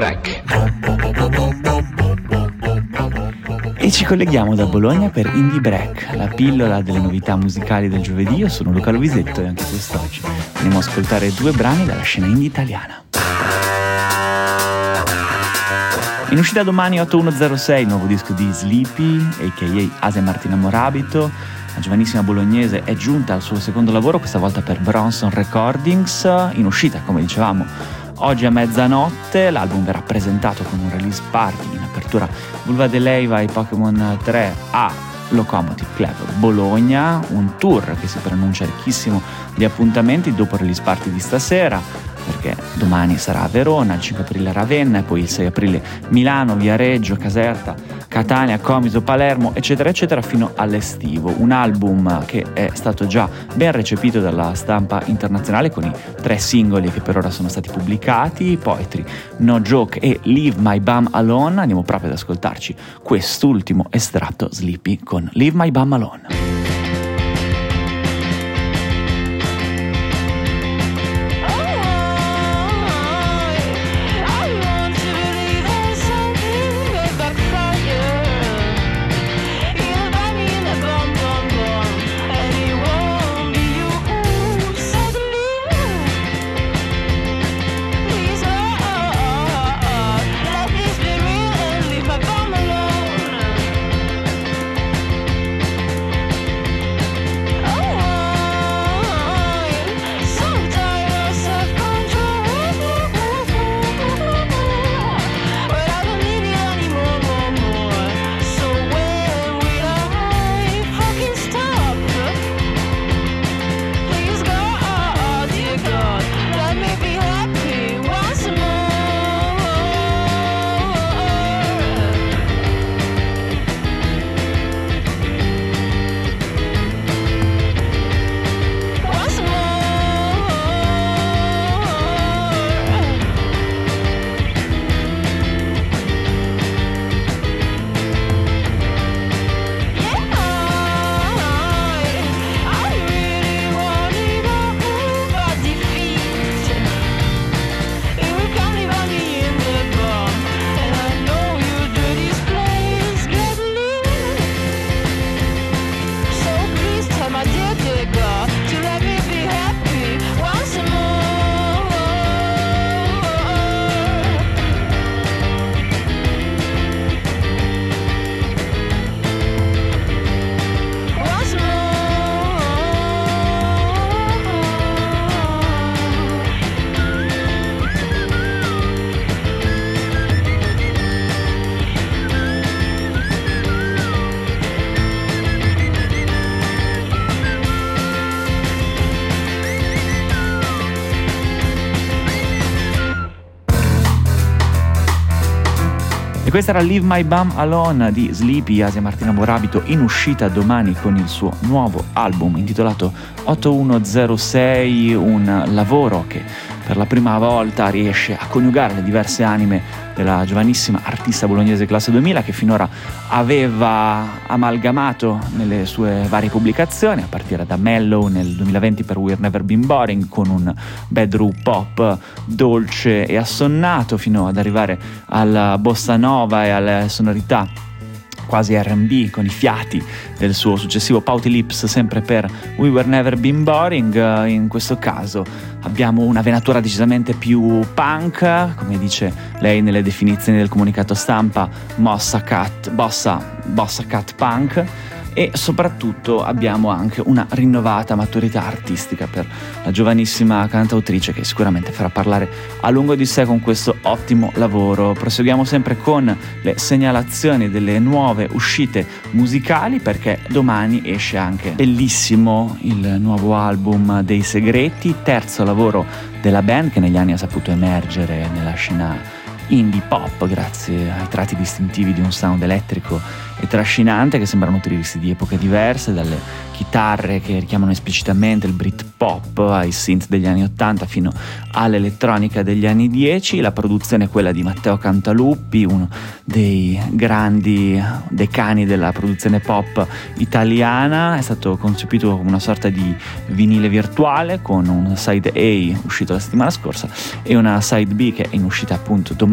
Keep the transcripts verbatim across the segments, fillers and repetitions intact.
Break. E ci colleghiamo da Bologna per Indie Break, la pillola delle novità musicali del giovedì. Io sono Luca Lovisetto e anche quest'oggi andiamo a ascoltare due brani dalla scena indie italiana. In uscita domani otto uno zero sei il nuovo disco di Sleepy, a k a. Asia Martina Morabito. La giovanissima bolognese è giunta al suo secondo lavoro, questa volta per Bronson Recordings, in uscita, come dicevamo, oggi a mezzanotte. L'album verrà presentato con un release party in apertura Vulva de Leyva e Pokémon tre a Locomotive Club Bologna, un tour che si preannuncia ricchissimo di appuntamenti dopo il release party di stasera, perché domani sarà a Verona, il cinque aprile Ravenna e poi il sei aprile Milano, Viareggio, Caserta, Catania, Comiso, Palermo, eccetera eccetera, fino all'estivo. Un album che è stato già ben recepito dalla stampa internazionale con i tre singoli che per ora sono stati pubblicati, Poetry, No Joke e Leave My Bum Alone. Andiamo proprio ad ascoltarci quest'ultimo estratto, Sleepy con Leave My Bum Alone. Questa era Leave My Bum Alone di Sleepy, Asia Martina Morabito, in uscita domani con il suo nuovo album intitolato otto uno zero sei, un lavoro che per la prima volta riesce a coniugare le diverse anime della giovanissima artista bolognese classe duemila, che finora aveva amalgamato nelle sue varie pubblicazioni, a partire da Mellow nel duemilaventi per We've Never Been Boring, con un bedroom pop dolce e assonnato, fino ad arrivare alla bossa nova e alle sonorità quasi R and B con i fiati del suo successivo Pouty Lips, sempre per We Were Never Been Boring. In questo caso abbiamo una venatura decisamente più punk, come dice lei nelle definizioni del comunicato stampa, mossa cat, bossa, bossa cat punk, e soprattutto abbiamo anche una rinnovata maturità artistica per la giovanissima cantautrice, che sicuramente farà parlare a lungo di sé con questo ottimo lavoro. Proseguiamo sempre con le segnalazioni delle nuove uscite musicali, perché domani esce anche bellissimo il nuovo album dei Segreti, terzo lavoro della band che negli anni ha saputo emergere nella scena indie pop grazie ai tratti distintivi di un sound elettrico e trascinante che sembrano nutrirsi di epoche diverse, dalle chitarre che richiamano esplicitamente il Britpop ai synth degli anni ottanta fino all'elettronica degli anni dieci. La produzione è quella di Matteo Cantaluppi, uno dei grandi decani della produzione pop italiana. È stato concepito come una sorta di vinile virtuale con un side A uscito la settimana scorsa e una side B che è in uscita appunto domani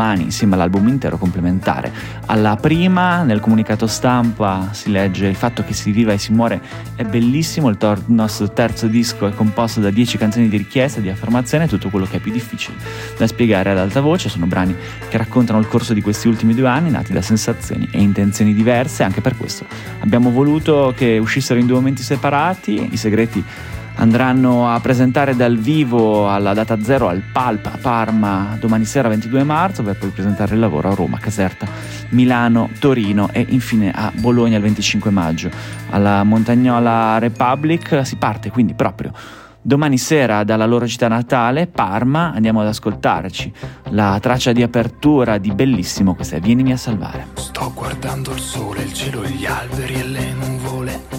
domani insieme all'album intero complementare. Alla prima, nel comunicato stampa, si legge: il fatto che si viva e si muore è bellissimo, il, tor- il nostro terzo disco è composto da dieci canzoni di richiesta, di affermazione, tutto quello che è più difficile da spiegare ad alta voce. Sono brani che raccontano il corso di questi ultimi due anni, nati da sensazioni e intenzioni diverse. Anche per questo abbiamo voluto che uscissero in due momenti separati. I Segreti andranno a presentare dal vivo alla data zero al Pulp a Parma domani sera ventidue marzo, per poi presentare il lavoro a Roma, Caserta, Milano, Torino e infine a Bologna il venticinque maggio. Alla Montagnola Republic si parte quindi proprio domani sera dalla loro città natale, Parma. Andiamo ad ascoltarci la traccia di apertura di Bellissimo, questa è Vienimi a salvare. Sto guardando il sole, il cielo, gli alberi e le nuvole,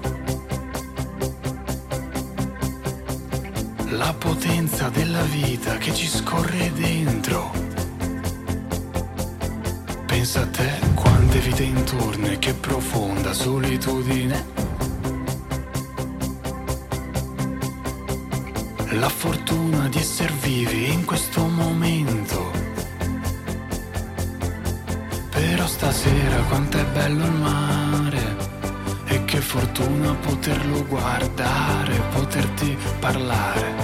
la potenza della vita che ci scorre dentro. Pensa a te, quante vite intorno e che profonda solitudine. La fortuna di esser vivi in questo momento. Però stasera quanto è bello il mare, e che fortuna poterlo guardare, poterti parlare.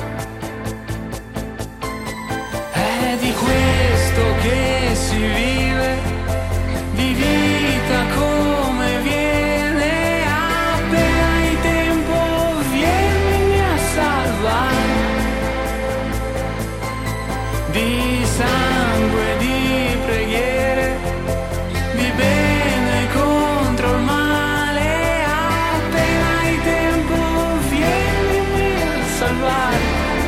È di questo che si vive, di vita come viene, appena hai tempo vienimi a salvare, di sangue, di preghiere, di bene contro il male, appena hai tempo vienimi a salvare.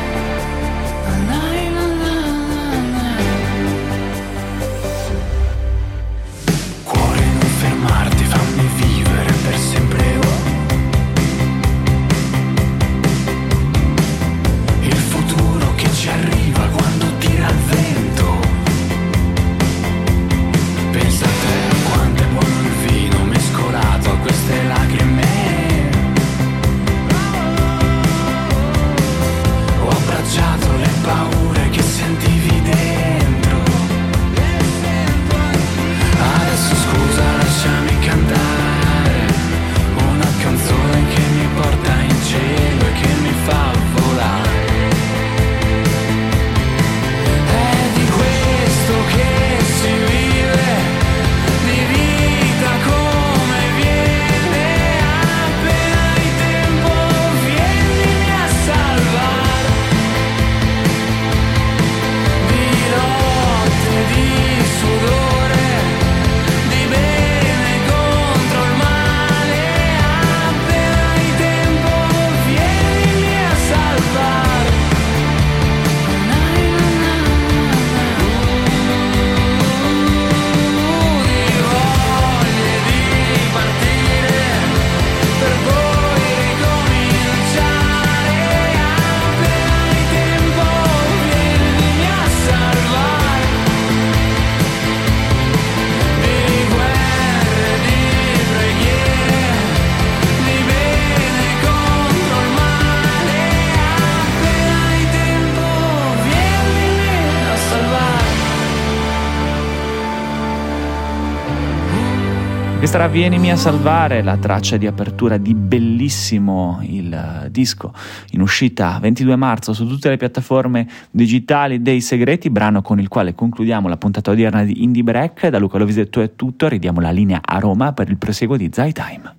Questa era Vienimi a salvare, la traccia di apertura di Bellissimo, il disco in uscita ventidue marzo su tutte le piattaforme digitali dei Segreti, brano con il quale concludiamo la puntata odierna di Indie Break. Da Luca Lovisetto è tutto, ridiamo la linea a Roma per il proseguo di Zai Time.